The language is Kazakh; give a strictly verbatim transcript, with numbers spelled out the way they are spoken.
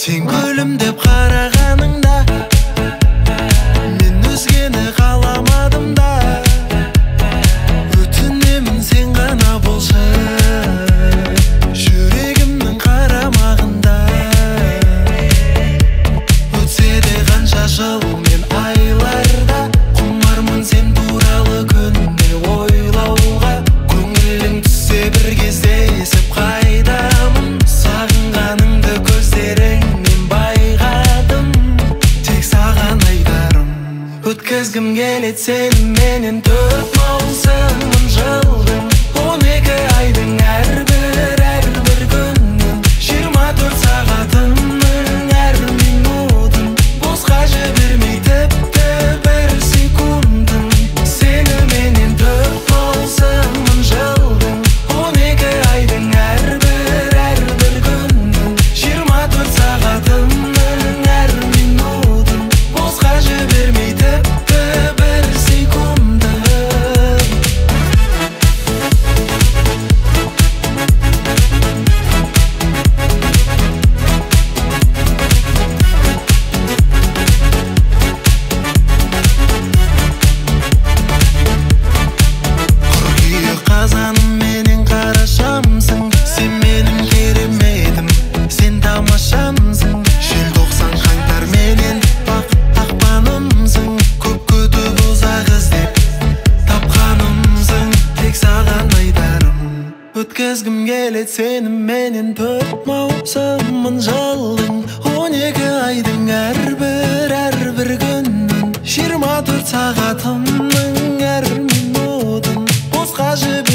Сен күлімдеп қарағаныңда мен өзгені қаламадым да. Өтінемін сен ғана болшы жүрегімнің қарамағында. Өтсе де қанша жыл мен айларда, құмармын сен туралы күнде ойлауға. Көңілің түссе бір кезде есіп қайдамын, сағынғаныңды көздеріңнен байқадым. Тек саған айтарым, өткізгім келеді сеніменен төрт маусымын жылдың, он екі айдың әрбір әрбір күннің, жиырма төрт сағатымның әр минутын босқа жібермей тіпті бір секундын. Сеніменен төрт маусымын жылдың, он екі айдың әрбір әрбір күннің, жиырма төрт сағатымның әр минутын босқа жібермей тіпті бір секундын. Қыркүйек қазаным менен қарашамсың, сен менің кереметім, сен тамашамсың. Желтоқсан қаңтар менен бақ ақпанымсың, көп күтіп ұзақ іздеп тапқанымсың. Тек саған айтарым, өткізгім келеді сеніменен төрт маусымын жылдың, он екі айдың әрбір әрбір күннің, жиырма төрт сағатымның әр минутын босқа жібермей